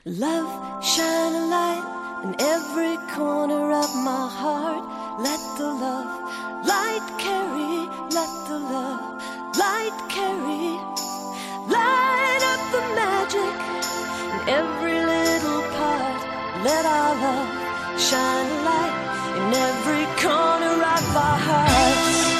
Love, shine a light in every corner of my heart. Let the love light carry, let the love light carry. Light up the magic in every little part. Let our love shine a light in every corner of our hearts.